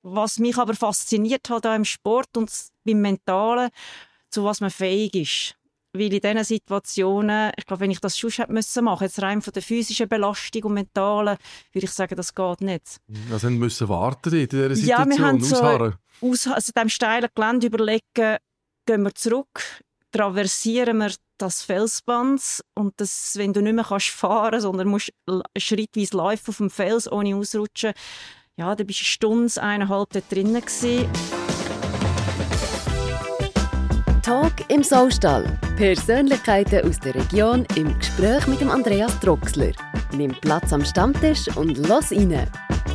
was mich aber fasziniert hat auch im Sport und beim Mentalen, zu was man fähig ist. Weil in diesen Situationen, ich glaube, wenn ich das schon hätte machen müssen, jetzt rein von der physischen Belastung und mentalen, würde ich sagen, das geht nicht. Also wir müssen warten in dieser Situation, ja, wir haben ausharren. Also dem steilen Gelände überlegen, gehen wir zurück, traversieren wir das Felsband und das, wenn du nicht mehr fahren kannst, sondern musst schrittweise laufen auf dem Fels, ohne ausrutschen, ja, da bist du 1 Stunde, 1,5 dort drinnen gewesen. Talk im Saustall. Persönlichkeiten aus der Region im Gespräch mit dem Andreas Troxler. Nimm Platz am Stammtisch und los rein.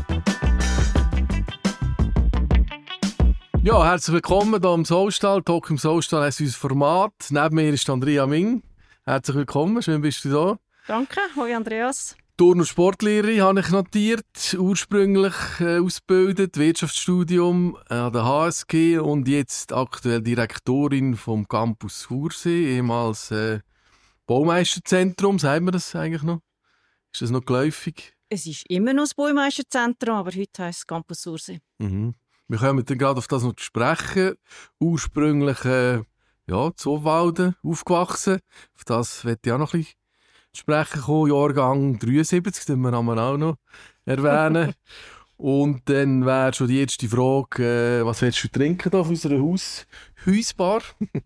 Ja, herzlich willkommen hier im Saustall. Talk im Saustall ist unser Format. Neben mir ist Andrea Ming. Herzlich willkommen, schön bist du da. Danke, hoi Andreas. Turn- und Sportlehrerin habe ich notiert, ursprünglich ausgebildet, Wirtschaftsstudium an der HSG und jetzt aktuell Direktorin vom Campus Hursee, ehemals Baumeisterzentrum. Sagen wir das eigentlich noch? Ist das noch geläufig? Es ist immer noch das Baumeisterzentrum, aber heute heisst es Campus Hursee. Mhm. Wir kommen dann gerade auf das noch zu sprechen. Ursprünglich zu Obwalden aufgewachsen. Auf das möchte ich auch noch ein bisschen sprechen kommen. Jahrgang 73, den wir auch noch erwähnen. Und dann wäre schon die erste Frage, was willst du trinken hier auf unserer Hausbar?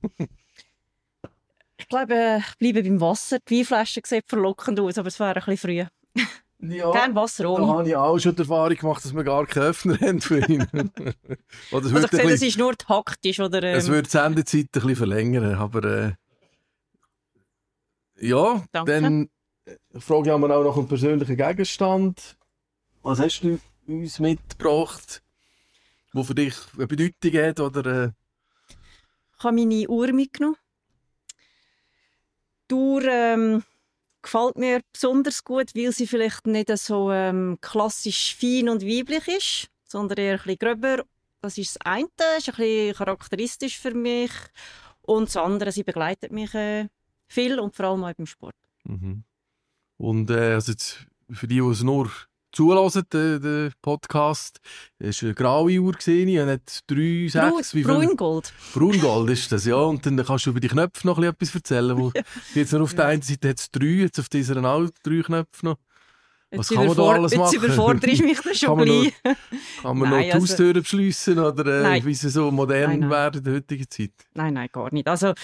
Ich glaube, ich bleibe beim Wasser. Die Weinflasche sieht verlockend aus, aber es wäre ein bisschen früh. Ja, Gerne Wasser ohne. Da habe ich auch schon die Erfahrung gemacht, dass wir gar keinen Öffner haben für ihn. Oder also ich sehe, das ist nur taktisch. Oder, Es würde die Sendezeit ein bisschen verlängern, aber ja, danke. Dann frage ich auch noch einen persönlichen Gegenstand. Was hast du uns mitgebracht, der für dich eine Bedeutung hat? Oder, Ich habe meine Uhr mitgenommen. Die Uhr gefällt mir besonders gut, weil sie vielleicht nicht so klassisch fein und weiblich ist, sondern eher ein bisschen gröber. Das ist das eine, ist ein bisschen charakteristisch für mich. Und das andere, sie begleitet mich viel und vor allem auch beim Sport. Mhm. Und also jetzt für die es nur zulassen, den Podcast, es war eine graue Uhr, ich habe nicht 3, 6... Braungold. Braungold ist das, ja. Und dann kannst du über die Knöpfe noch etwas erzählen. Wo jetzt nur auf der einen Seite hat es 3, jetzt auf dieser auch 3 Knöpfe noch. Was kann man da alles machen? Jetzt überfordere ich mich da schon gleich. Kann man noch die Haustüren beschliessen oder wie sie so modern werden in der heutigen Zeit? Nein, gar nicht. Also,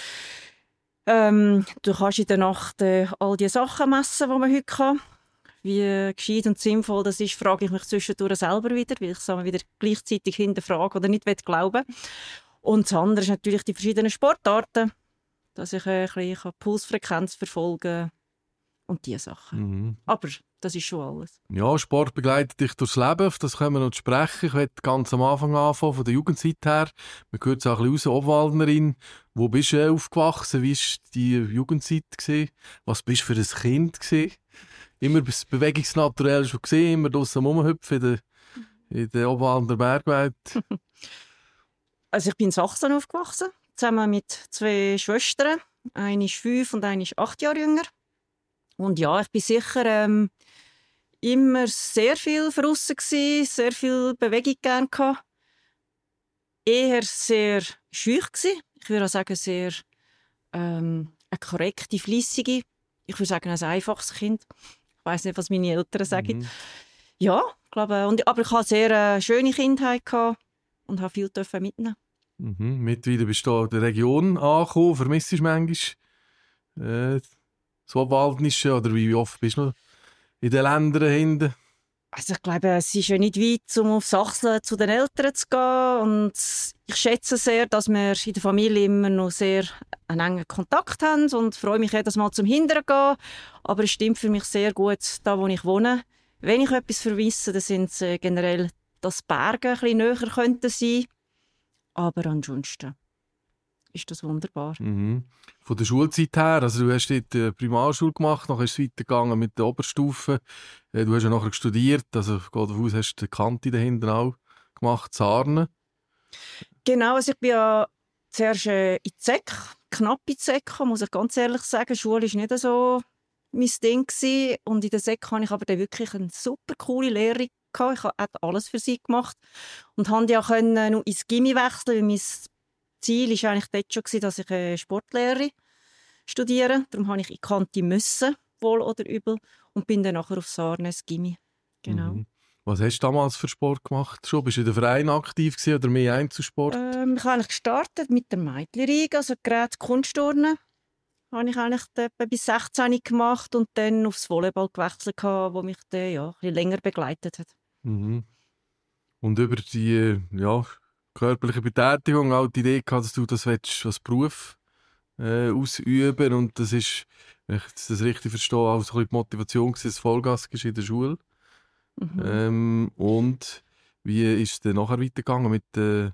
du kannst in der Nacht all die Sachen messen, die man heute kann. Wie gescheit und sinnvoll das ist, frage ich mich zwischendurch selber wieder, weil ich es wieder gleichzeitig hinterfrage oder nicht glauben will. Und das andere ist natürlich die verschiedenen Sportarten, dass ich ein bisschen Pulsfrequenz verfolgen kann und diese Sachen. Mhm. Aber das ist schon alles. Ja, Sport begleitet dich durchs Leben, auf das können wir noch sprechen. Ich möchte ganz am Anfang anfangen, von der Jugendzeit her. Man hört es auch ein bisschen raus, Obwaldnerin. Wo bist du aufgewachsen? Wie war die Jugendzeit gewesen? Was bist du für ein Kind gewesen? Immer das Bewegungsnaturell schon gesehen, immer draussen rumhüpfen in der Obwalder Bergwelt. Also ich bin in Sachsen aufgewachsen, zusammen mit 2 Schwestern. Eine ist 5 und eine ist 8 Jahre jünger. Und ja, ich bin sicher immer sehr viel draussen gewesen, sehr viel Bewegung gerne gehabt. Eher sehr schüch gewesen. Ich würde auch sagen, sehr eine korrekte, fleissige. Ich würde sagen, ein einfaches Kind. Ich weiss nicht, was meine Eltern sagen. Ja, ich glaube, aber ich hatte sehr schöne Kindheit gehabt und habe viel mitnehmen. Mhm. Mittlerweile bist du in der Region angekommen. Vermisst du manchmal das Obwaldnische? Oder wie oft bist du noch in den Ländern hinten? Also ich glaube, es ist ja nicht weit, um auf Sachsen zu den Eltern zu gehen. Und ich schätze sehr, dass wir in der Familie immer noch sehr einen engen Kontakt haben und freue mich jedes Mal zum Hintern gehen. Aber es stimmt für mich sehr gut, da wo ich wohne. Wenn ich etwas vermisse, dann sind es generell, dass Berge ein bisschen näher könnten sein. Aber ansonsten ist das wunderbar. Mhm. Von der Schulzeit her, also du hast dort die Primarschule gemacht, dann ist es weitergegangen mit der Oberstufe. Du hast ja nachher studiert, also geht davon aus, hast du die Kante dahinter auch gemacht, Sarnen. Genau, also ich bin ja zuerst in die SEK, knapp in die SEK, muss ich ganz ehrlich sagen. Schule war nicht so mein Ding gewesen. Und in der SEK hatte ich aber dann wirklich eine super coole Lehrerin gehabt. Ich habe alles für sie gemacht und konnte ja noch ins Gymi wechseln, weil mein Ziel war eigentlich dort schon, dass ich Sportlehrerin studiere. Darum musste ich in die Kante müssen, wohl oder übel, und bin dann nachher auf Sarnes Gymi. Genau. Mhm. Was hast du damals für Sport gemacht? Schon? Bist du in der Verein aktiv gewesen, oder mehr Einzelsport? Ich habe eigentlich gestartet mit der Mädchenriege, also Gerät Kunstturnen. Habe ich eigentlich etwa bis 16 gemacht und dann aufs Volleyball gewechselt, das mich dann, ein bisschen länger begleitet hat. Mhm. Und über die körperliche Betätigung auch die Idee gehabt, dass du das als Beruf ausüben, und das ist, wenn ich das richtig verstehe, auch so ein bisschen die Motivation gewesen, dass Vollgas ist in der Schule. Mhm. Und wie ist es dann nachher weitergegangen mit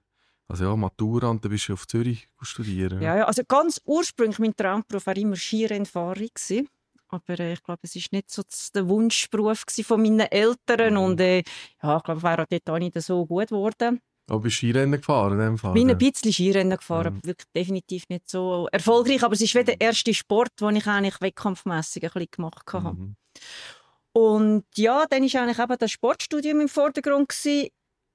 Matura, und dann bist du auf Zürich studieren? Ja, also ganz ursprünglich mein Traumberuf war immer Skirennfahrer gewesen. Aber ich glaube, es war nicht so der Wunschberuf von meinen Eltern. Und ich glaube, ich wäre auch dort auch nicht so gut geworden. Aber bist du Skirennen gefahren in dem Fall? Ich bin ein bisschen Skirennen gefahren, aber wirklich definitiv nicht so erfolgreich. Aber es ist wie der erste Sport, den ich eigentlich wettkampfmässig ein bisschen gemacht habe. Mhm. Und ja, dann war eigentlich eben das Sportstudium im Vordergrund gewesen,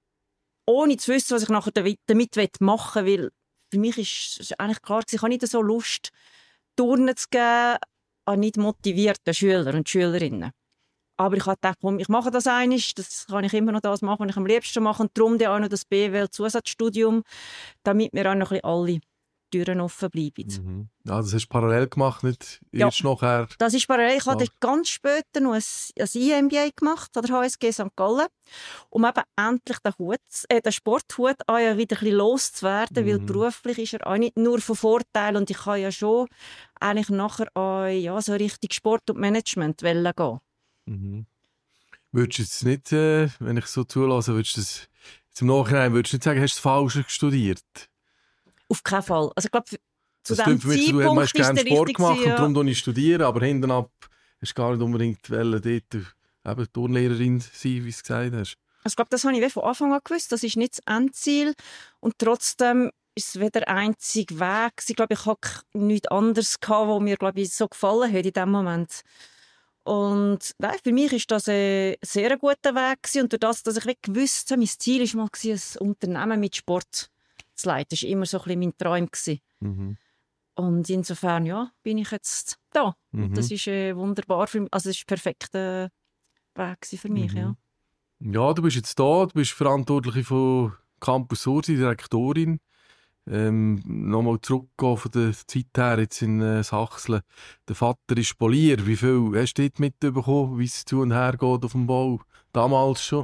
ohne zu wissen, was ich nachher damit machen will. Weil für mich ist eigentlich klar, ich habe nicht so Lust, Turnen zu geben an nicht motivierten Schüler und Schülerinnen. Aber ich habe gedacht, ich mache das einmal, das kann ich immer noch das machen, was ich am liebsten mache. Und darum auch noch das BWL-Zusatzstudium, damit wir auch noch ein bisschen alle Türen offen bleiben. Mhm. Ja, das hast du parallel gemacht, nicht erst nachher? Das ist parallel. Ich habe ganz später noch ein IMBA gemacht an der HSG St. Gallen, um eben endlich den Sporthut wieder ein bisschen loszuwerden, weil beruflich ist er auch nicht nur von Vorteil, und ich kann ja schon eigentlich nachher auch so richtig Sport und Management gehen. Mhm. Würdest du jetzt nicht, wenn ich so zulasse, würdest du das jetzt im Nachhinein nicht sagen, hast du das Falsche studiert? Auf keinen Fall. Also ich glaube, zu das diesem Zeitpunkt du hast gerne Sport richtig gemacht, ja. und darum studieren, aber hinten ab hast du gar nicht unbedingt dort Turnlehrerin sein, wie du gesagt hast. Also ich glaube, das habe ich von Anfang an gewusst. Das ist nicht das Endziel. Und trotzdem ist es wieder der einzige Weg. Ich glaube, ich hatte nichts anderes gehabt, was mir, glaube ich, so gefallen hat in diesem Moment. Und nein, für mich war das ein sehr guter Weg gewesen. Und durch das, dass ich gewusst habe, mein Ziel war mal ein Unternehmen mit Sport zu leiten. Das war immer so ein bisschen mein Traum gewesen. Mhm. Und insofern, bin ich jetzt da. Mhm. Und das ist wunderbar für mich. Also das war ein perfekter Weg für mich, ja. Ja, du bist jetzt da, du bist Verantwortliche von Campus Sursi, Direktorin. Nochmal zurückgehen von der Zeit her jetzt in Sachsen. Der Vater ist Polier. Wie viel hast du dort mitbekommen, wie es zu und her geht auf dem Bau? Damals schon?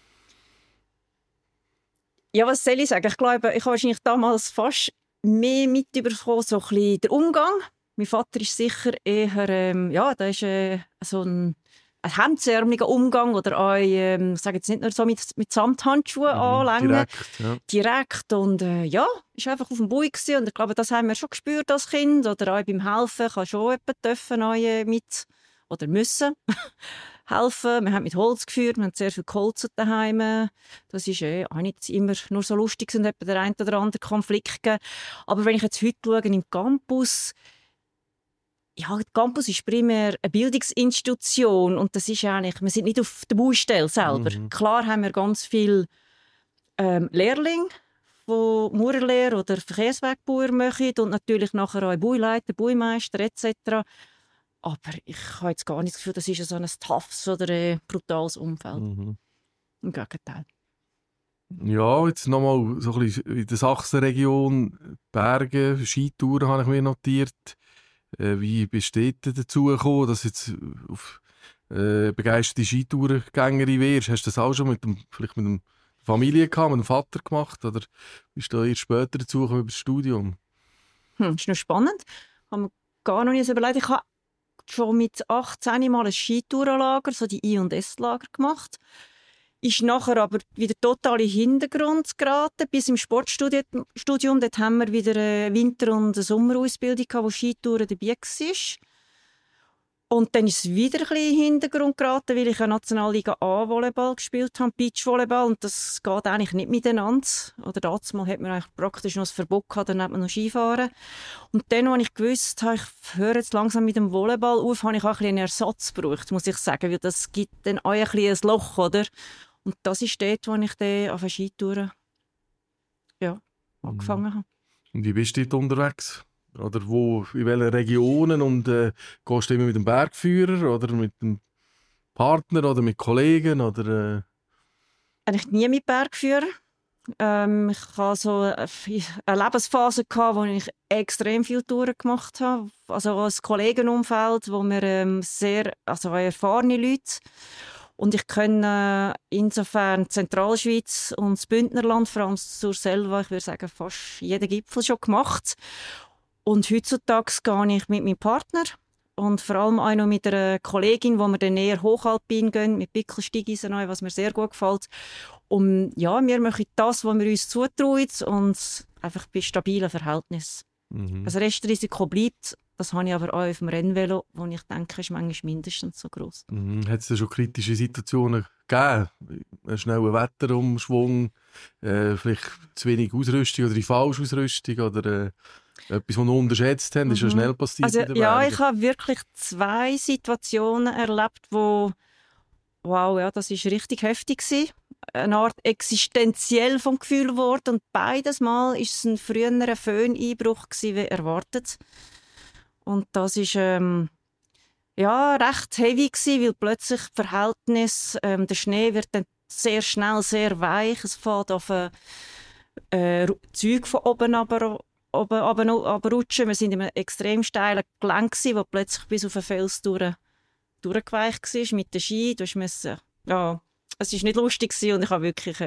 Ja, was soll ich sagen? Ich glaube, ich habe wahrscheinlich damals fast mehr mitbekommen, so ein bisschen der Umgang. Mein Vater ist sicher eher, der ist so ein hemdsärmeliger Umgang, oder auch, ich sage jetzt nicht nur so mit Samthandschuhen anlängen. Direkt und ist einfach auf dem Bui gewesen. Und ich glaube, das haben wir schon gespürt als Kind, oder auch beim Helfen kann schon jemand dürfen mit oder müssen helfen. Wir haben mit Holz geführt, wir haben sehr viel geholzt daheim. Das ist auch nicht immer nur so lustig, und etwa der ein oder andere Konflikt gegeben. Aber wenn ich jetzt heute schaue, im Campus, der Campus ist primär eine Bildungsinstitution, und das ist eigentlich, wir sind nicht auf der Baustelle selber. Klar haben wir ganz viele Lehrlinge, die Maurerlehre oder Verkehrswegbauer machen, und natürlich nachher auch Bauleiter, Baumeister etc. Aber ich habe jetzt gar nicht das Gefühl, das ist so ein toughes oder ein brutales Umfeld. Im Gegenteil. Ja, jetzt nochmal so ein bisschen in der Sachsenregion, Berge, Skitouren habe ich mir notiert. Wie bist du dazu gekommen, dass du jetzt auf begeisterte Skitourengängerin wirst? Hast du das auch schon vielleicht mit der Familie gehabt, mit dem Vater gemacht? Oder bist du erst später dazu gekommen über das Studium? Das ist noch spannend. Ich habe mir gar noch nie so überlegt. Ich habe schon mit 18 mal ein Skitourenlager, so die I- und S-Lager gemacht. Ist nachher aber wieder total in den Hintergrund geraten. Bis im Sportstudium, dort haben wir wieder eine Winter- und eine Sommerausbildung, wo Skitouren dabei war. Und dann ist es wieder ein bisschen in den Hintergrund geraten, weil ich eine Nationalliga A-Volleyball gespielt habe, Beachvolleyball, und das geht eigentlich nicht miteinander. Oder damals hat man eigentlich praktisch noch ein Verbot gehabt, dann hat man noch Skifahren. Und dann, als ich gewusst habe, ich höre jetzt langsam mit dem Volleyball auf, habe ich auch ein bisschen einen Ersatz gebraucht, muss ich sagen, weil das gibt dann auch ein bisschen ein Loch, oder? Und das ist dort, wo ich dann auf Skitouren angefangen habe. Und wie bist du dort unterwegs? Oder in welchen Regionen? Und gehst du immer mit dem Bergführer oder mit dem Partner oder mit Kollegen? Oder, Eigentlich nie mit Bergführer. Ich hatte so eine Lebensphase, wo ich extrem viele Touren gemacht habe. Also ein Kollegenumfeld, wo wir sehr erfahrene Leute. Und ich kenne insofern die Zentralschweiz und das Bündnerland, vor allem zur Selva, ich würde sagen, fast jeden Gipfel schon gemacht. Und heutzutage gehe ich mit meinem Partner und vor allem auch noch mit einer Kollegin, wo wir dann eher hochalpin gehen, mit Pickelsteigeisen, was mir sehr gut gefällt. Und ja, wir machen das, was wir uns zutrauen und einfach bei stabilen Verhältnissen. Das Restrisiko bleibt, das habe ich aber auch auf dem Rennvelo, wo ich denke, ist manchmal mindestens so gross. Hat es da schon kritische Situationen gegeben? Ein schneller Wetterumschwung, vielleicht zu wenig Ausrüstung oder die falsche Ausrüstung oder etwas, was wir unterschätzt haben, ist schon schnell passiert also, in den ja, Bergen? ich habe wirklich 2 Situationen erlebt, wo das ist richtig heftig gewesen. Eine Art existenziell vom Gefühl geworden und beides Mal war es ein früherer Föhneinbruch gewesen, wie erwartet. Und das ist recht heavy gewesen, weil plötzlich das Verhältnis, der Schnee wird dann sehr schnell sehr weich. Es fällt auf Zeug von oben runterrutschen. Wir sind in einem extrem steilen Gelände, das plötzlich bis auf den Fels durchgeweicht war mit den Ski. Es war nicht lustig und ich habe wirklich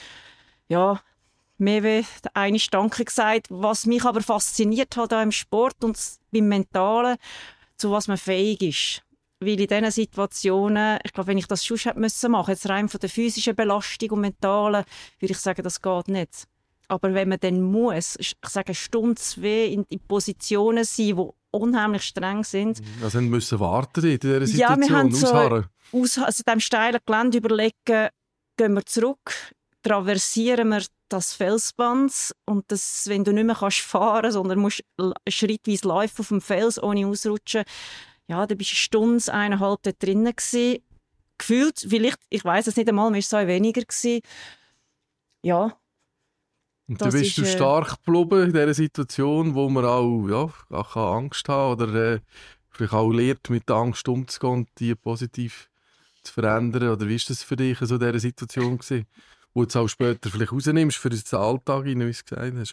mehr wie eine Danke gesagt, was mich aber fasziniert hat im Sport und beim Mentalen, zu was man fähig ist. Weil in diesen Situationen, ich glaube, wenn ich das schon hätte machen müssen, jetzt rein von der physischen Belastung und mentalen, würde ich sagen, das geht nicht. Aber wenn man dann muss, ich sage, 1 Stunde, 2 in Positionen sein, die unheimlich streng sind. Also wir müssen warten in dieser Situation, ja, wir haben ausharren. Also diesem steilen Gelände überlegen, gehen wir zurück, traversieren wir das Felsband und das, wenn du nicht mehr fahren kannst, sondern musst schrittweise laufen auf dem Fels, ohne ausrutschen, ja, dann bist du 1 Stunde, 1,5 da drinnen gewesen. Gefühlt, vielleicht, ich weiss es nicht einmal, mir war es weniger gewesen. Ja. Und du bist stark geblieben in dieser Situation, wo man auch Angst haben kann oder vielleicht auch lernt, mit der Angst umzugehen und die positiv zu verändern. Oder wie war das für dich so in dieser Situation gewesen, wo du es auch später vielleicht rausnimmst für den Alltag, wie du es gesagt hast?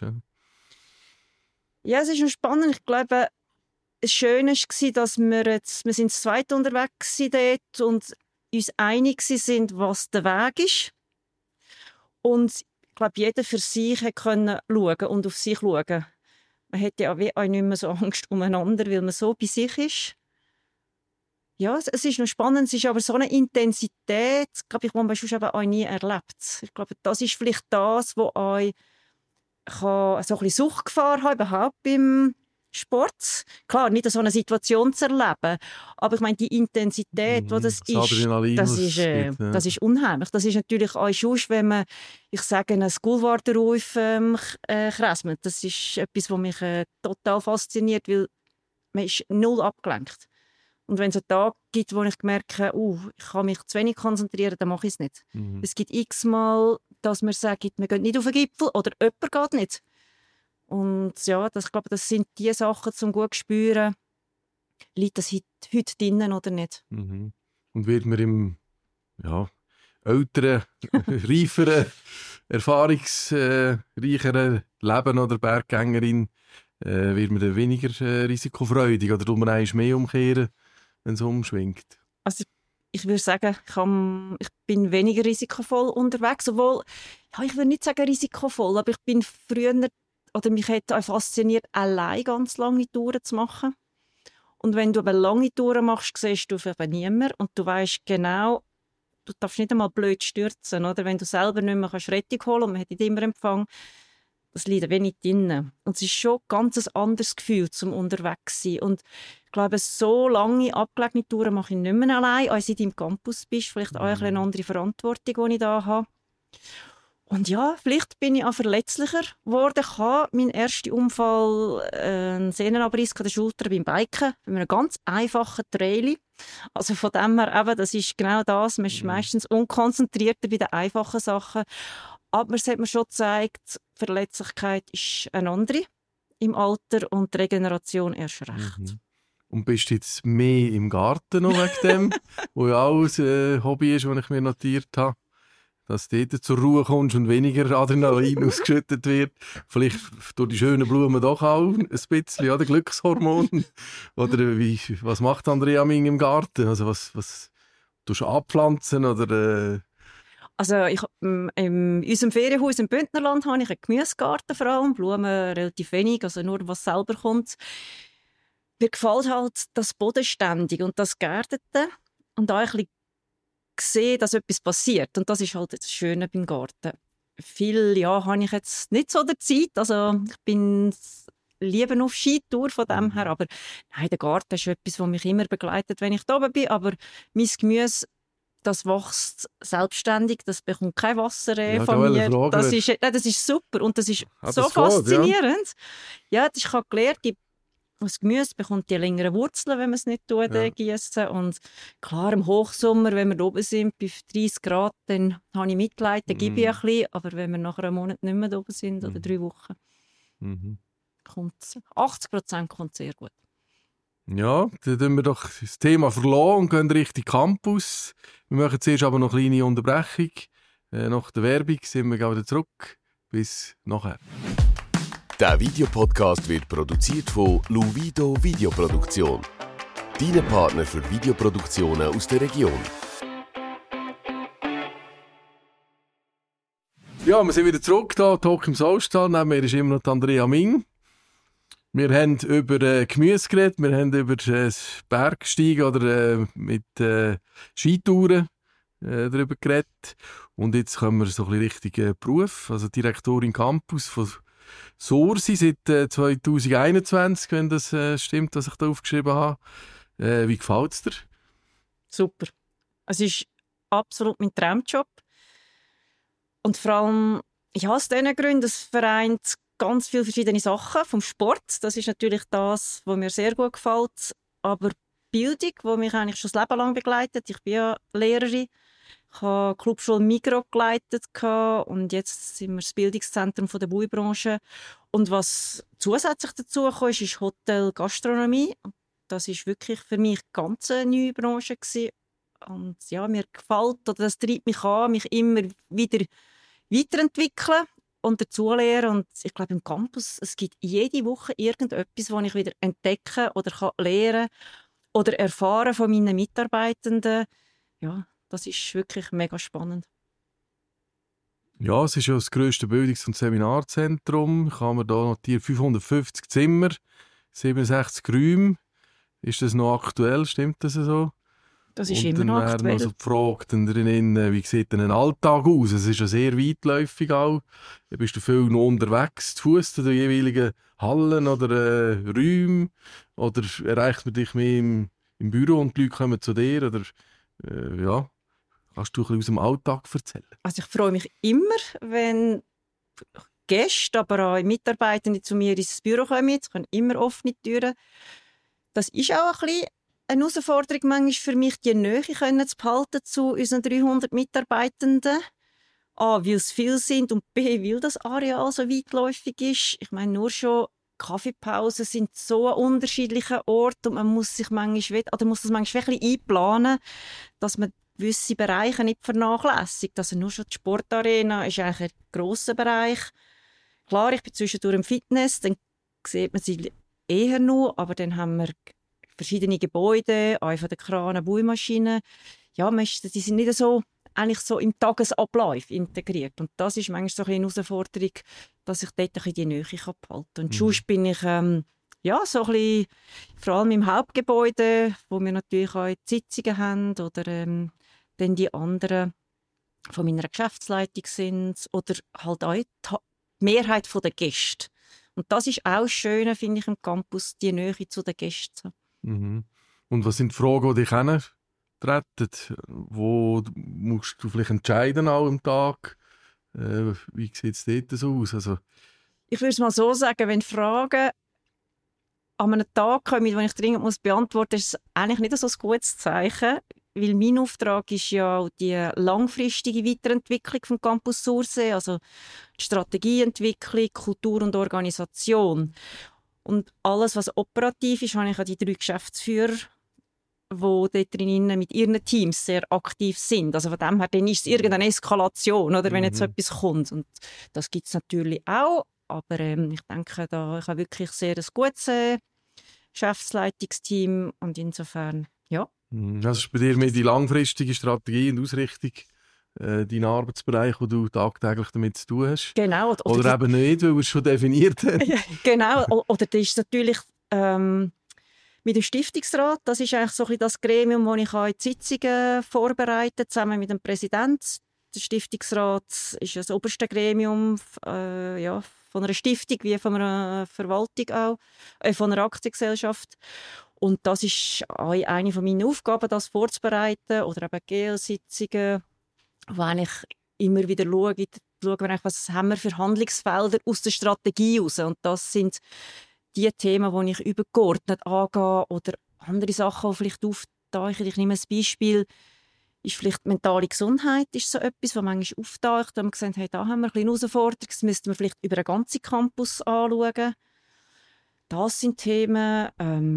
Ja, es ist noch spannend. Ich glaube, das Schöne war, dass wir sind zu zweit unterwegs dort und uns einig sind, was der Weg ist. Und ich glaube, jeder für sich konnte schauen und auf sich schauen. Man hat ja auch nicht mehr so Angst umeinander, weil man so bei sich ist. Ja, es ist noch spannend. Es ist aber so eine Intensität, glaube ich, die man sonst auch nie erlebt. Ich glaube, das ist vielleicht das, was euch so ein bisschen Suchtgefahr haben, überhaupt beim Sport. Klar, nicht so eine Situation zu erleben, aber ich meine, die Intensität, die das ist, das ist unheimlich. Das ist natürlich auch schon, wenn man, ich sage, einen Schoolwater-Ruf kräsmet. Das ist etwas, was mich total fasziniert, weil man ist null abgelenkt. Und wenn es einen Tag gibt, wo ich merke, ich kann mich zu wenig konzentrieren, dann mache ich es nicht. Es gibt x-mal, dass man sagt, wir gehen nicht auf den Gipfel oder jemand geht nicht. Und ja, ich glaube, das sind die Sachen, zum gut zu spüren, liegt das heute drinnen oder nicht. Und wird man im älteren, reiferen, erfahrungsreicheren Leben oder Berggängerin, wird man dann weniger risikofreudig oder tut man eigentlich mehr umkehren, wenn es umschwingt? Also ich würde sagen, ich bin weniger risikovoll unterwegs, obwohl, ich würde nicht sagen risikovoll, aber ich bin früher, oder mich hat auch fasziniert, allein ganz lange Touren zu machen. Und wenn du aber lange Touren machst, siehst du eben niemanden und du weisst genau, du darfst nicht einmal blöd stürzen, oder? Wenn du selber nicht mehr Rettung holen kannst und man hat nicht immer Empfang, das liegt wenig drin. Und es ist schon ein ganz anderes Gefühl zum unterwegs sein. Und ich glaube, so lange abgelegene Touren mache ich nicht mehr allein. Auch seit du im Campus bist, vielleicht auch eine andere Verantwortung, die ich da habe. Und ja, vielleicht bin ich auch verletzlicher geworden. Ich hatte meinen ersten Unfall, einen Sehnenabriss an der Schulter beim Biken, bei einem ganz einfachen Trail. Also von dem her, eben, das ist genau das. Man ist meistens unkonzentrierter bei den einfachen Sachen. Aber es hat mir schon gezeigt, die Verletzlichkeit ist eine andere im Alter und die Regeneration erst recht. Mhm. Und bist du jetzt mehr im Garten noch wegen dem, wo ja auch ein Hobby ist, das ich mir notiert habe, dass du dort zur Ruhe kommst und weniger Adrenalin ausgeschüttet wird. Vielleicht durch die schönen Blumen doch auch ein bisschen, ja, der Glückshormon. Oder was macht Andrea Ming im Garten? Also was tust du abpflanzen oder... Also in unserem Ferienhaus im Bündnerland habe ich einen Gemüsegarten vor allem, Blumen relativ wenig, also nur was selber kommt. Mir gefällt halt das Bodenständige und das Geerdete und auch ein bisschen sehen, dass etwas passiert. Und das ist halt das Schöne beim Garten. Viel habe ich jetzt nicht so der Zeit, also ich bin lieber auf Skitour von dem her, aber nein, der Garten ist etwas, was mich immer begleitet, wenn ich da oben bin, aber mein Gemüse, das wächst selbstständig, das bekommt kein Wasser von mir. Das ist super und das ist so faszinierend. Ja, ich habe gelernt, das Gemüse bekommt die längeren Wurzeln, wenn man es nicht gießen. Und klar, im Hochsommer, wenn wir oben sind, bei 30 Grad, dann habe ich Mitleid, dann gebe ich ein bisschen. Aber wenn wir nach einem Monat nicht mehr oben sind, oder 3 Wochen, kommt 80% kommt sehr gut. Ja, dann tun wir doch das Thema verlassen und gehen Richtung Campus. Wir machen zuerst aber noch eine kleine Unterbrechung. Nach der Werbung sind wir wieder zurück. Bis nachher. Der Videopodcast wird produziert von Luvido Videoproduktion. Deine Partner für Videoproduktionen aus der Region. Ja, wir sind wieder zurück da, Talk im Saustall. Neben mir ist immer noch Andrea Ming. Wir haben über Gemüse geredet, wir haben über das Bergsteigen oder mit Skitouren darüber geredet. Und jetzt kommen wir so ein bisschen Richtung Beruf. Also Direktorin Campus von Sursi seit 2021, wenn das stimmt, was ich da aufgeschrieben habe. Wie gefällt es dir? Super. Es ist absolut mein Traumjob. Und vor allem, aus diesen Gründen, es vereint ganz viele verschiedene Sachen vom Sport. Das ist natürlich das, was mir sehr gut gefällt. Aber Bildung, die mich eigentlich schon das Leben lang begleitet. Ich bin ja Lehrerin. Ich habe die Clubschule Migros geleitet und jetzt sind wir das Bildungszentrum der Baubranche. Und was zusätzlich dazu kam, ist Hotel Gastronomie. Das ist wirklich für mich eine ganz neue Branche gewesen. Und ja, mir gefällt, oder das treibt mich an, mich immer wieder weiterentwickeln und dazulernen. Und ich glaube, im Campus, es gibt jede Woche irgendetwas, das ich wieder entdecken oder lernen oder erfahren von meinen Mitarbeitenden. Ja, das ist wirklich mega spannend. Ja, es ist ja das grösste Bildungs- und Seminarzentrum. Ich habe mir da notiert 550 Zimmer, 67 Räume. Ist das noch aktuell? Stimmt das so? Das ist immer noch aktuell. Und dann wäre noch drinnen, wie sieht denn ein Alltag aus? Es ist ja sehr weitläufig auch. Da bist du viel noch unterwegs, zu Fuss zu den jeweiligen Hallen oder Räumen? Oder erreicht man dich mehr im Büro und die Leute kommen zu dir? Oder kannst du ein bisschen aus dem Alltag erzählen? Also ich freue mich immer, wenn Gäste, aber auch Mitarbeitende zu mir ins Büro kommen. Es können immer offene Türen. Das ist auch ein bisschen eine Herausforderung manchmal für mich, die Nähe zu behalten zu unseren 300 Mitarbeitenden. A, weil es viel sind und B, weil das Areal so weitläufig ist. Ich meine, nur schon Kaffeepausen sind so an unterschiedlichen Orten und man muss sich manchmal, oder muss das manchmal ein bisschen einplanen, dass man gewisse Bereiche nicht vernachlässigt. Also nur schon die Sportarena ist eigentlich ein grosser Bereich. Klar, ich bin zwischendurch im Fitness, dann sieht man sie eher nur, aber dann haben wir verschiedene Gebäude, auch von den Kranen, Baumaschinen. Ja, die sind nicht so, eigentlich so im Tagesablauf integriert. Und das ist manchmal so eine Herausforderung, dass ich dort ein bisschen die Nähe behalten kann. Und sonst bin ich so ein bisschen, vor allem im Hauptgebäude, wo wir natürlich auch die Sitzungen haben oder dann die anderen von meiner Geschäftsleitung sind oder halt auch die Mehrheit der Gäste. Und das ist auch schön, finde ich, im Campus, die Nähe zu den Gästen. Mhm. Und was sind die Fragen, die dich treten? Wo musst du vielleicht entscheiden auch am Tag? Wie sieht es dort so aus? Also, ich würde es mal so sagen, wenn Fragen an einem Tag komme, den ich dringend beantworten muss, ist es eigentlich nicht so ein gutes Zeichen. Weil mein Auftrag ist ja auch die langfristige Weiterentwicklung vom Campus Sursee, also die Strategieentwicklung, Kultur und Organisation. Und alles, was operativ ist, habe ich an die 3 Geschäftsführer, die dort drinnen mit ihren Teams sehr aktiv sind. Also von dem her, dann ist es irgendeine Eskalation, oder, wenn jetzt so etwas kommt. Und das gibt es natürlich auch. Aber ich denke, ich habe wirklich sehr ein gutes Geschäftsleitungsteam. Und insofern, ja. Das ist bei dir mehr die langfristige Strategie und Ausrichtung, dein Arbeitsbereich, wo du tagtäglich damit zu tun hast. Genau. Oder eben nicht, weil wir es schon definiert haben. Genau. Oder das ist natürlich mit dem Stiftungsrat. Das ist eigentlich so ein bisschen das Gremium, wo ich auch die Sitzungen vorbereite, zusammen mit dem Präsidenten. Der Stiftungsrat ist das oberste Gremium von einer Stiftung wie von einer Verwaltung auch, von einer Aktiengesellschaft. Und das ist auch eine von meinen Aufgaben, das vorzubereiten. Oder eben GL-Sitzungen, wo ich immer wieder schaue, was haben wir für Handlungsfelder aus der Strategie heraus. Und das sind die Themen, die ich übergeordnet angehe. Oder andere Sachen, die vielleicht auftauchen. Ich nehme ein Beispiel. Ist vielleicht mentale Gesundheit ist so etwas, was manchmal auftaucht. Da haben wir gesagt, hey, da haben wir eine kleine Herausforderung. Das müssten wir vielleicht über den ganzen Campus anschauen. Das sind Themen.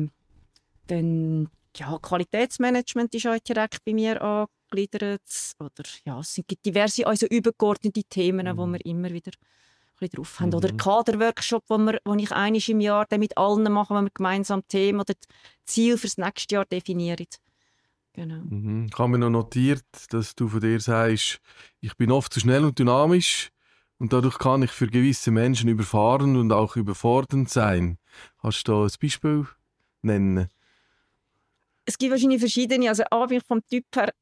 Dann, Qualitätsmanagement ist auch direkt bei mir angegliedert. Oder, es gibt diverse also übergeordnete Themen, die wir immer wieder drauf haben. Oder Kaderworkshop, wo ich einmal im Jahr mit allen machen, wenn wir gemeinsam Themen oder Ziel für das nächste Jahr definieren. Genau. Ich habe mir noch notiert, dass du von dir sagst, ich bin oft zu schnell und dynamisch und dadurch kann ich für gewisse Menschen überfahrend und auch überfordernd sein. Kannst du da ein Beispiel nennen? Es gibt wahrscheinlich verschiedene. Also vom Typ her,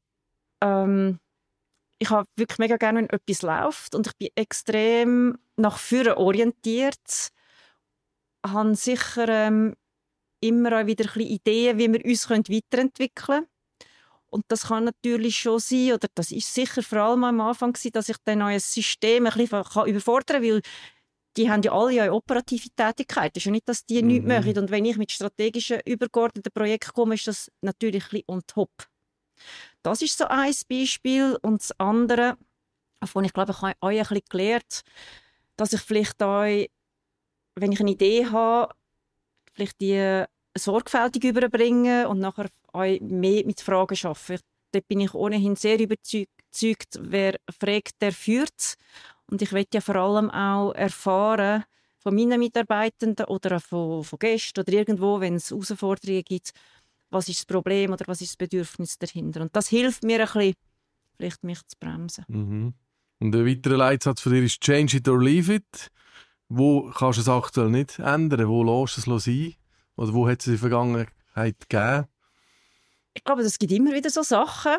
ich habe wirklich mega gerne, wenn etwas läuft und ich bin extrem nach vorne orientiert. Ich habe sicher immer auch wieder ein bisschen Ideen, wie wir uns weiterentwickeln können. Und das kann natürlich schon sein, oder das ist sicher vor allem am Anfang gewesen, dass ich dann ein System ein bisschen überfordern kann, weil die haben ja alle eine operative Tätigkeit. Es ist ja nicht, dass die nichts machen. Und wenn ich mit strategischen, übergeordneten Projekten komme, ist das natürlich ein bisschen on top. Das ist so ein Beispiel. Und das andere, wovon ich glaube, ich habe auch ein bisschen gelernt, dass ich vielleicht auch, wenn ich eine Idee habe, vielleicht die sorgfältig überbringen und nachher auch mehr mit Fragen arbeiten. Dort bin ich ohnehin sehr überzeugt, wer fragt, der führt. Und ich will ja vor allem auch erfahren von meinen Mitarbeitenden oder auch von Gästen oder irgendwo, wenn es Herausforderungen gibt, was ist das Problem oder was ist das Bedürfnis dahinter. Und das hilft mir ein bisschen, vielleicht mich zu bremsen. Und ein weiterer Leitsatz von dir ist «Change it or leave it». Wo kannst du es aktuell nicht ändern? Wo lässt du es sein? Oder wo hat es in der Vergangenheit gegeben? Ich glaube, es gibt immer wieder so Sachen.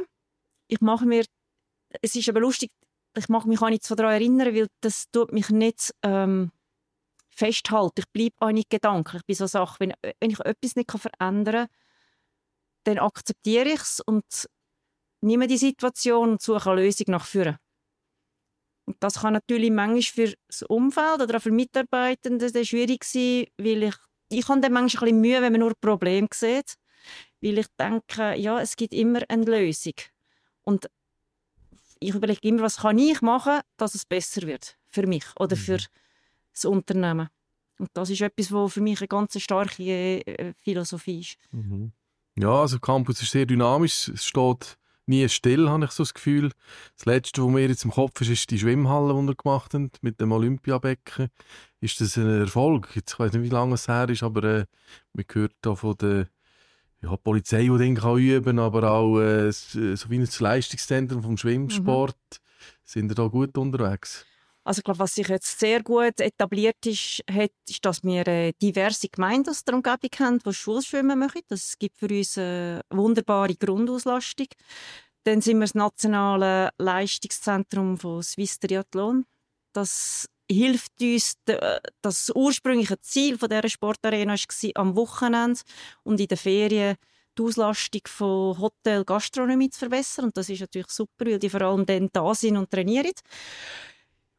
Es ist aber lustig, ich mag mich auch nicht so daran erinnern, weil das tut mich nicht festhalten. Ich bleibe auch nicht gedanklich bei so Sachen. Wenn ich etwas nicht verändern kann, dann akzeptiere ich es und nehme die Situation und suche eine Lösung nach vorne. Und das kann natürlich manchmal für das Umfeld oder auch für Mitarbeitende schwierig sein, weil ich habe dann manchmal ein bisschen Mühe, wenn man nur Probleme sieht, weil ich denke, es gibt immer eine Lösung. Und ich überlege immer, was kann ich machen, dass es besser wird für mich oder für das Unternehmen. Und das ist etwas, was für mich eine ganz starke Philosophie ist. Ja, also Campus ist sehr dynamisch. Es steht nie still, habe ich so das Gefühl. Das Letzte, was mir jetzt im Kopf ist die Schwimmhalle, die wir gemacht haben, mit dem Olympiabecken. Ist das ein Erfolg? Jetzt, ich weiß nicht, wie lange es her ist, aber man hört da von der Polizei, die Dinge üben kann, aber auch so wie ein Leistungszentrum vom Schwimmsport. Sind wir da gut unterwegs? Also ich glaube, was sich jetzt sehr gut etabliert ist, dass wir diverse Gemeinden aus der Umgebung haben, die Schulschwimmen machen. Das gibt für uns eine wunderbare Grundauslastung. Dann sind wir das nationale Leistungszentrum von Swiss Triathlon. Das hilft uns, das ursprüngliche Ziel dieser Sportarena war, am Wochenende und in den Ferien die Auslastung von Hotel, Gastronomie zu verbessern. Und das ist natürlich super, weil die vor allem dann da sind und trainieren.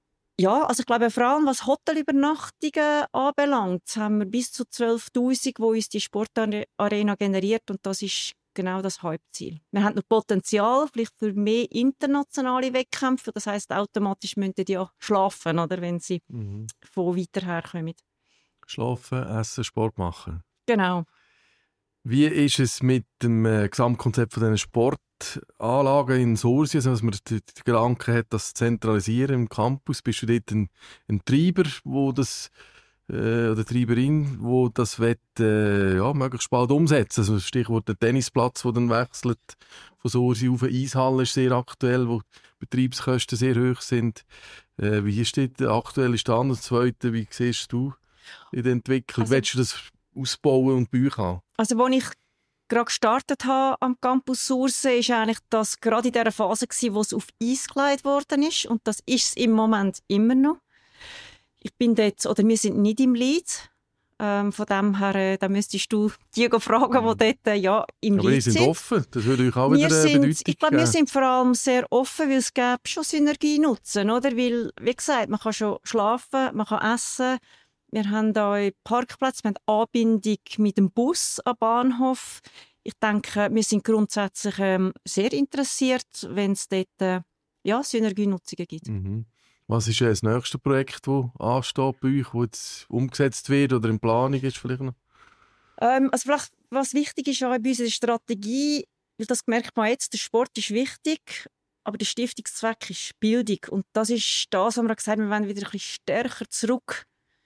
Ja, also ich glaube, vor allem was Hotelübernachtungen anbelangt, haben wir bis zu 12'000, wo uns die Sportarena generiert, und das ist genau das Hauptziel. Wir haben noch Potenzial vielleicht für mehr internationale Wettkämpfe, das heisst, automatisch müssen die ja schlafen, oder, wenn sie von weiter her kommen. Schlafen, essen, Sport machen. Genau. Wie ist es mit dem Gesamtkonzept von diesen Sportanlagen in Sursee, also dass man den Gedanken hat, das zu zentralisieren im Campus? Bist du dort ein Treiber, wo das, oder Treiberin, wo das möglichst bald umsetzt? Also Stichwort der Tennisplatz, der dann wechselt von Sursee auf eine Eishalle, ist sehr aktuell, wo Betriebskosten sehr hoch sind. Wie ist dort aktuell Stand? Und das Zweite, wie siehst du in der Entwicklung? Also, willst du das ausbauen und Bücher haben? Also, als ich gerade gestartet habe am Campus Sursee, ist eigentlich das gerade in der Phase gewesen, wo es auf Eis gelegt worden ist, und das ist es im Moment immer noch. Ich bin dort, oder wir sind nicht im Lead. Von dem her, da müsstest du die fragen, die dort im Aber Lead wir sind offen, das würde euch auch wir wieder sind, Bedeutung ich glaube, wir geben. sind vor allem sehr offen, weil es gäbe schon Synergienutzen, oder? Weil, wie gesagt, man kann schon schlafen, man kann essen. Wir haben hier Parkplätze, wir haben Anbindung mit dem Bus am Bahnhof. Ich denke, wir sind grundsätzlich sehr interessiert, wenn es dort Synergienutzungen gibt. Mhm. Was ist das nächste Projekt, das ansteht bei euch, das jetzt umgesetzt wird oder in Planung ist vielleicht noch? Also vielleicht, was wichtig ist auch bei unserer Strategie, weil das merkt man jetzt, der Sport ist wichtig, aber der Stiftungszweck ist Bildung. Und das ist das, was wir gesagt haben, wir wollen wieder ein bisschen stärker zurück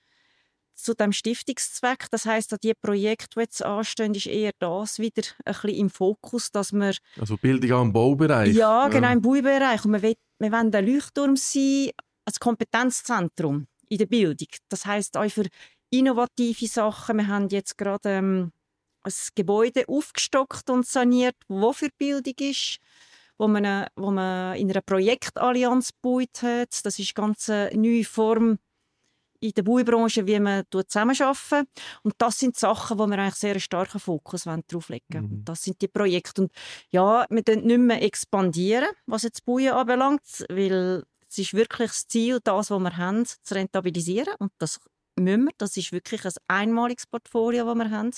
zu dem Stiftungszweck. Das heisst, an die Projekte, die jetzt anstehen, ist eher das wieder ein bisschen im Fokus, dass wir... Also Bildung auch im Baubereich? Ja, genau, im Baubereich. Und wir wollen ein Leuchtturm sein, als Kompetenzzentrum in der Bildung. Das heisst auch für innovative Sachen. Wir haben jetzt gerade ein Gebäude aufgestockt und saniert, das für Bildung ist, wo man in einer Projektallianz gebaut hat. Das ist eine ganz neue Form in der Baubranche, wie man zusammenarbeitet. Und das sind Sachen, wo wir eigentlich sehr einen starken Fokus drauf legen wollen. Und das sind die Projekte. Und ja, wir expandieren nicht mehr expandieren, was jetzt Bauen anbelangt, weil es ist wirklich das Ziel, das, was wir haben, zu rentabilisieren. Und das müssen wir. Das ist wirklich ein einmaliges Portfolio, das wir haben.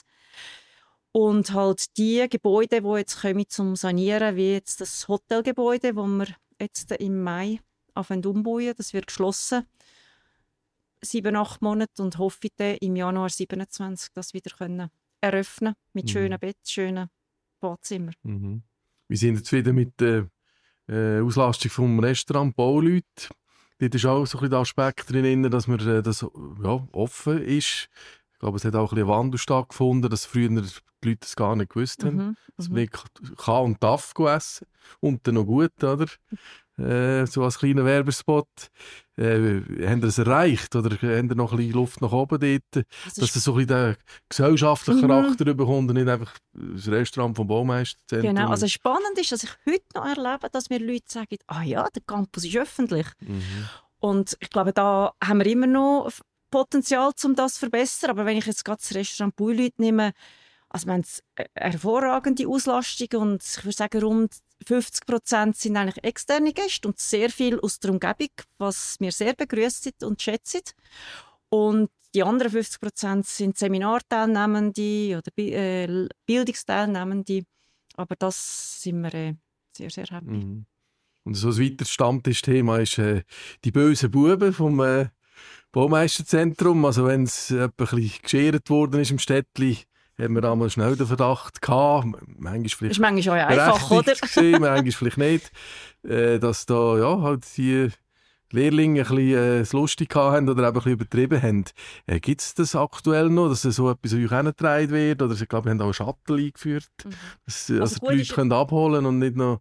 Und halt die Gebäude, die jetzt kommen zum Sanieren, wie jetzt das Hotelgebäude, das wir jetzt im Mai umbauen. Das wird geschlossen. 7-8 Monate, und hoffe dann im Januar 2027 das wieder eröffnen mit schönen Betten, schönen Badzimmer. Mhm. Wir sind jetzt wieder mit der Auslastung vom Restaurant, Bauleute. Dort ist auch so ein bisschen der Aspekt drin, dass man das offen ist. Ich glaube, es hat auch ein bisschen Wandel stattgefunden, dass früher die Leute das gar nicht gewusst haben. Dass man kann und darf essen. Und dann noch gut, oder? So als kleiner Werbespot. Haben ihr es erreicht? Oder haben ihr noch ein bisschen Luft nach oben dort? Dass es so ein bisschen den gesellschaftlichen Charakter bekommt und nicht einfach das Restaurant vom Baumeisterzentrum. Genau, also spannend ist, dass ich heute noch erlebe, dass mir Leute sagen, der Campus ist öffentlich. Und ich glaube, da haben wir immer noch Potenzial, um das zu verbessern. Aber wenn ich jetzt gerade das Restaurant Bauleute nehme, also wir haben eine hervorragende Auslastung, und ich würde sagen, rund 50% sind eigentlich externe Gäste und sehr viel aus der Umgebung, was wir sehr begrüßen und schätzen. Und die anderen 50% sind Seminarteilnehmende oder Bildungsteilnehmende. Aber das sind wir sehr, sehr happy. Und so ein weiteres Stammtischthema ist die bösen Buben vom Baumeisterzentrum. Also wenn es ein bisschen geschert worden ist im Städtli, haben wir damals schnell den Verdacht gehabt. Manchmal vielleicht das ist manchmal auch einfach, oder? Gewesen, manchmal vielleicht nicht. Dass da halt die Lehrlinge ein bisschen es lustig haben oder eben ein bisschen übertrieben haben. Gibt es das aktuell noch, dass so etwas euch hingetragen wird? Oder ich glaube, wir haben auch einen Shuttle eingeführt, dass die Leute können abholen und nicht noch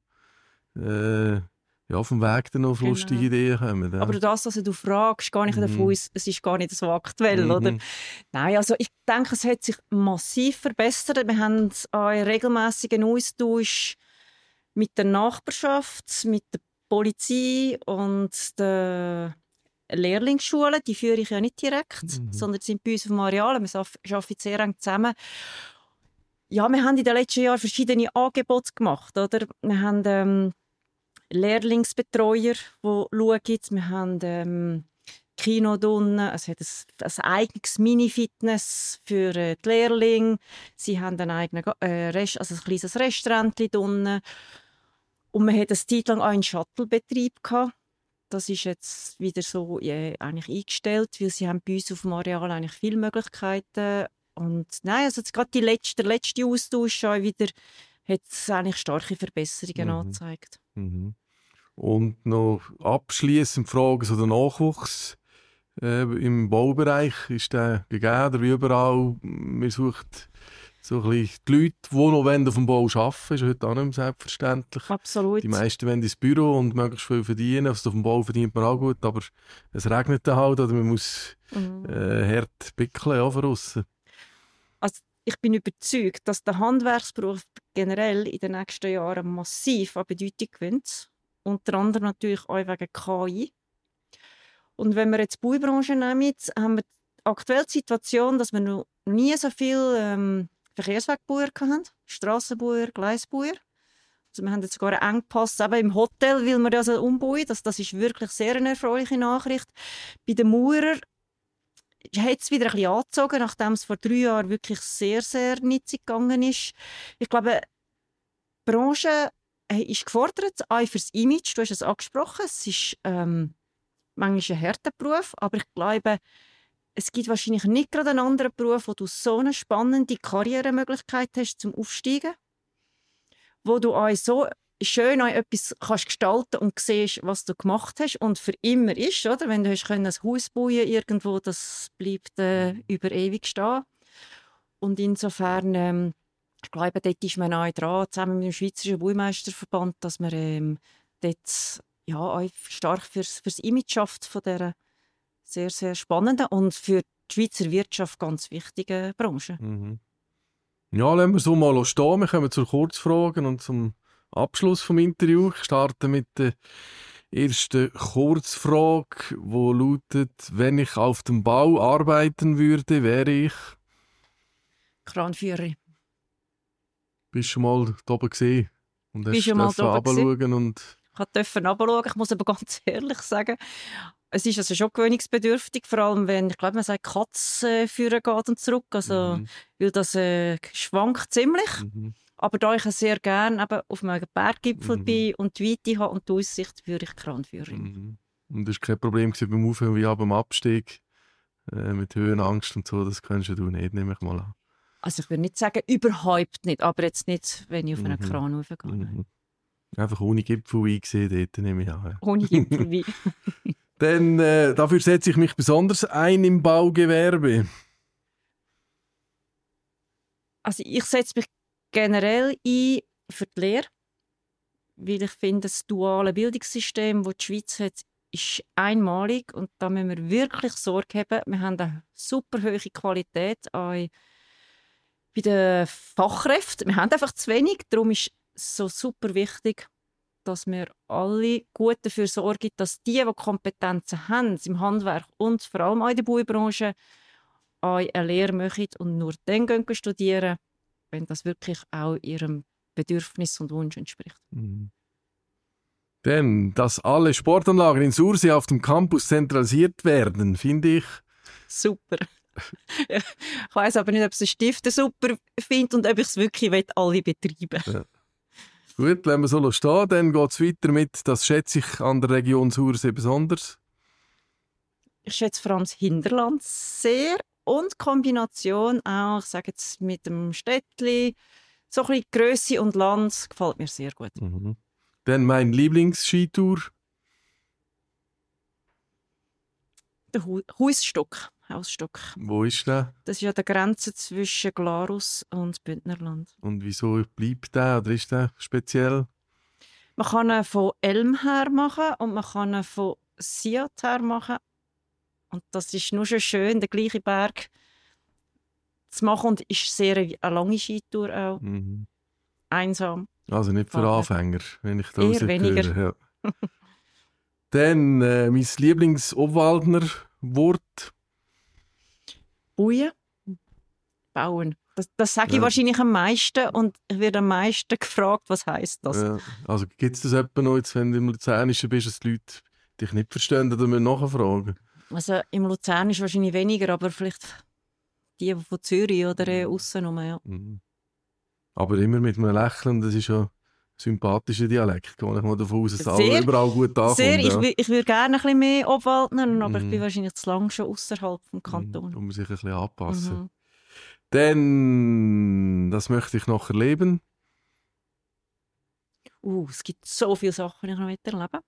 auf dem Weg dann noch auf lustige Ideen kommen. Ja. Aber das, was du fragst, gar nicht davon aus, es ist gar nicht so aktuell, oder? Nein, also ich denke, es hat sich massiv verbessert. Wir haben einen regelmässigen Austausch mit der Nachbarschaft, mit der Polizei und der Lehrlingsschule. Die führe ich ja nicht direkt, sondern sind bei uns auf dem Areal. Wir arbeiten sehr eng zusammen. Ja, wir haben in den letzten Jahren verschiedene Angebote gemacht, oder? Wir haben Lehrlingsbetreuer, die schauen. Wir haben Kino drin, es hat ein eigenes Mini-Fitness für die Lehrlinge. Sie haben einen eigenen ein kleines Restaurant drin. Und man hat eine Zeit lang auch einen Shuttle-Betrieb gehabt. Das ist jetzt wieder so eigentlich eingestellt, weil sie haben bei uns auf dem Areal eigentlich viele Möglichkeiten. Und nein, also jetzt gerade der letzte Austausch schon wieder hat es eigentlich starke Verbesserungen angezeigt. Mhm. Und noch abschliessend Fragen zu der Nachwuchs im Baubereich. Ist der gegeben oder wie überall? Man sucht so ein bisschen die Leute, die noch auf dem Bau arbeiten, ist heute auch nicht mehr selbstverständlich. Absolut. Die meisten wollen ins Büro und möglichst viel verdienen. Also auf dem Bau verdient man auch gut, aber es regnet dann halt oder man muss hart pickeln ja, von aussen. Also ich bin überzeugt, dass der Handwerksberuf generell in den nächsten Jahren massiv an Bedeutung gewinnt. Unter anderem natürlich auch wegen KI. Und wenn wir jetzt die Baubranche nehmen, haben wir aktuell die Situation, dass wir noch nie so viele Verkehrswegbauer hatten. Strassenbauer, Gleisbauer. Also wir haben jetzt sogar einen Engpass eben im Hotel, weil wir das umbauen. Das ist wirklich sehr eine erfreuliche Nachricht. Bei den Maurern hat es wieder ein bisschen angezogen, nachdem es vor 3 Jahren wirklich sehr, sehr nitzig gegangen ist. Ich glaube, die Branche ist gefordert, auch für das Image. Du hast es angesprochen. Es ist manchmal ein harter Beruf, aber ich glaube, es gibt wahrscheinlich nicht gerade einen anderen Beruf, wo du so eine spannende Karrieremöglichkeit hast zum Aufsteigen, wo du auch so schön auch etwas kannst gestalten und siehst, was du gemacht hast und für immer ist, oder? Wenn du hast ein Haus bauen irgendwo, das bleibt über ewig stehen. Und insofern, ich glaube, dort ist man auch dran, zusammen mit dem Schweizerischen Baumeisterverband, dass man dort ja, auch stark fürs Image schafft von dieser sehr, sehr spannenden und für die Schweizer Wirtschaft ganz wichtigen Branche. Mhm. Ja, lassen wir so mal stehen. Wir kommen zur Kurzfragen und zum Abschluss des Interviews. Ich starte mit der ersten Kurzfrage, die lautet: Wenn ich auf dem Bau arbeiten würde, wäre ich Kranführer. Bist du schon mal da oben gesehen? Und Bist schon mal da oben runterschauen und Ich durfte runterschauen. Ich muss aber ganz ehrlich sagen, es ist also schon gewöhnungsbedürftig, vor allem wenn, ich glaube, man sagt, Katze führen geht und zurück, also, weil das schwankt ziemlich. Aber da ich sehr gerne eben auf einem Berggipfel bin und die Weite habe und die Aussicht, würde ich Kranführerin. Und das war kein Problem beim Aufhören wie beim Abstieg mit Höhenangst und so, das kannst du nicht, nehme ich mal an. Also ich würde nicht sagen, überhaupt nicht, aber jetzt nicht, wenn ich auf einen Kran raufgehe. Einfach ohne Gipfelwein gesehen, dort nehme ich an. Ja. Ohne Gipfelwein. Dann, dafür setze ich mich besonders ein im Baugewerbe. Also ich setze mich generell ein für die Lehre, weil ich finde, das duale Bildungssystem, das die Schweiz hat, ist einmalig und da müssen wir wirklich Sorge haben. Wir haben eine super hohe Qualität auch bei den Fachkräften. Wir haben einfach zu wenig, darum ist es so super wichtig, dass wir alle gut dafür sorgen, dass die Kompetenzen haben im Handwerk und vor allem auch in der Baubranche, auch eine Lehre machen und nur dann gehen studieren, wenn das wirklich auch ihrem Bedürfnis und Wunsch entspricht. Denn, dass alle Sportanlagen in Sursee auf dem Campus zentralisiert werden, finde ich super. Ich weiss aber nicht, ob es ein Stifter super findet und ob ich es wirklich alle betreiben will. Ja. Gut, lassen wir so stehen. Dann geht es weiter mit, das schätze ich an der Region Sursee besonders. Ich schätze vor allem das Hinterland sehr und die Kombination auch, ich sage jetzt mit dem Städtli, so ein bisschen Grösse und Land gefällt mir sehr gut. Dann mein Lieblingsskitour. Der Hausstock. Wo ist der? Das ist an der Grenze zwischen Glarus und Bündnerland. Und wieso bleibt der oder ist der speziell? Man kann ihn von Elm her machen und man kann ihn von Siat her machen. Und das ist nur schon schön, den gleichen Berg zu machen. Und ist sehr eine lange Skitour auch. Einsam. Also nicht für Anfänger, wenn ich da eher weniger. Ja. Dann mein Lieblings-Obwaldner Wort. Bauen. Das sage ich wahrscheinlich am meisten und ich werde am meisten gefragt, was heisst das? Ja. Also gibt es das etwa noch, jetzt, wenn du im Luzernischen bist, dass die Leute dich nicht verstehen oder nachfragen? Also im Luzern ist wahrscheinlich weniger, aber vielleicht die von Zürich oder aussen rum, ja. Aber immer mit einem Lächeln, das ist ja ein sympathischer Dialekt. Gehe ich mal davon aus, dass Sehr, alle überall gut ankommt. Sehr, ja. ich würde gerne ein bisschen mehr Obwaldner, aber ich bin wahrscheinlich zu lange schon außerhalb des Kantons. Da muss ich ein bisschen anpassen. Mhm. Dann, das möchte ich noch erleben. Es gibt so viele Sachen, die ich noch erleben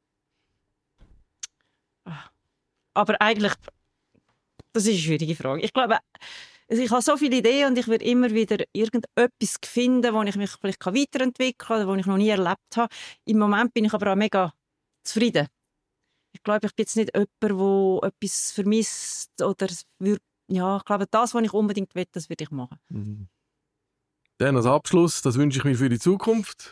will. Aber eigentlich, das ist eine schwierige Frage. Ich glaube, ich habe so viele Ideen und ich würde immer wieder irgendetwas finden, wo ich mich vielleicht weiterentwickeln kann oder wo ich noch nie erlebt habe. Im Moment bin ich aber auch mega zufrieden. Ich glaube, ich bin jetzt nicht jemand, der etwas vermisst oder ich glaube, das, was ich unbedingt will, das würde ich machen. Dann als Abschluss, das wünsche ich mir für die Zukunft.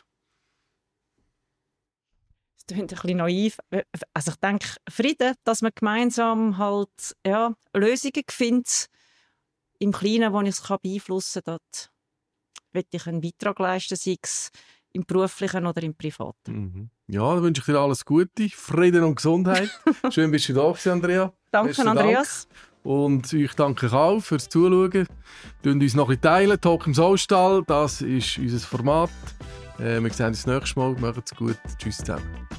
Das klingt ein bisschen naiv. Also ich denke, Frieden, dass man gemeinsam halt, Lösungen findet, im Kleinen, wo ich es beeinflussen kann, dort möchte ich einen Beitrag leisten, sei es im Beruflichen oder im Privaten. Ja, dann wünsche ich dir alles Gute, Frieden und Gesundheit. Schön, bist du da gewesen, Andrea. Danke, Besten Andreas. Dank. Und euch danke ich auch fürs Zuschauen. Teilt uns noch ein bisschen teilen. Talk im Saustall, das ist unser Format. Wir sehen uns das nächste Mal. Macht's gut. Tschüss zusammen.